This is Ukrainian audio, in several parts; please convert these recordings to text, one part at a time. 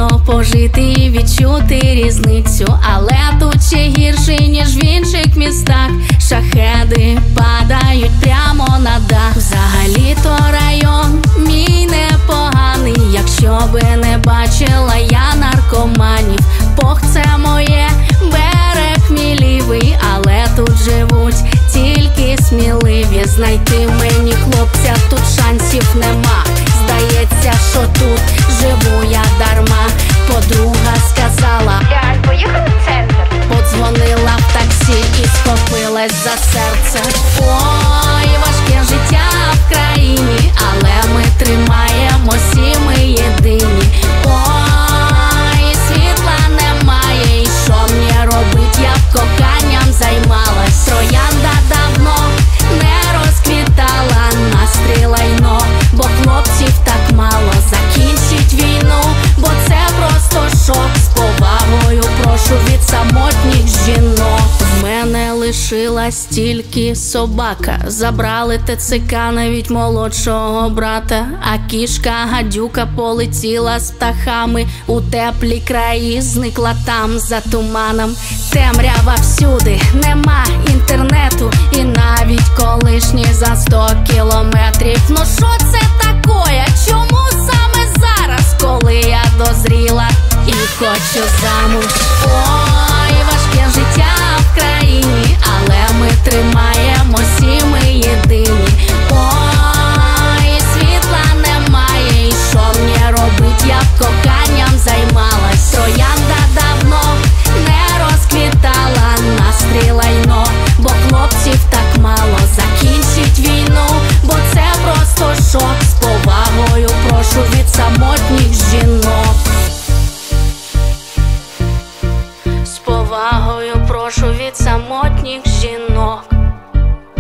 потрібно пожити і відчути різницю. Але тут ще гірше, ніж в інших містах. Шахеди падають прямо на дах. Взагалі-то район мій непоганий, якщо би не бачила я наркоманів. Бог це моє, берег мій лівий, але тут живуть тільки сміливі. Знайти мені хлопця тут шансів нема. Здається, що тут живу я дарма. Подруга сказала: Галь, поїхали в центр. подзвонила в таксі і схопилась за серце. Ой, важке життя в країні, але ми тримаємось і ми єдині. Ой, світла немає, і що мені робить, я б коханням займалась. Троянда давно не розквітала, настрій лайно, бо хлопців так мало. Закінчить війну, бо це просто шок. З повагою прошу від самотніх жінок. В мене лишилась тільки собака. Забрали ТЦК навіть молодшого брата. А кішка гадюка полетіла з птахами у теплі краї, зникла там за туманом. Темрява всюди, нема інтернету, і навіть колишні за 100 кілометрів. Ну що це такое? Чому саме зараз, коли я дозріла і хочу замуж? Ой, важке життя в країні, але ми тримаємось і ми єдині. Ой, світла немає, і що мені робить, я б коханням займалась. Троянда давно не розквітала, настрій лайно, бо хлопців так мало. Закінчить війну, бо це просто шок. З повагою прошу від самотніх жінок. З повагою прошу від самотніх жінок.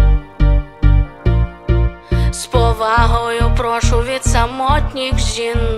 З повагою прошу від самотніх жінок.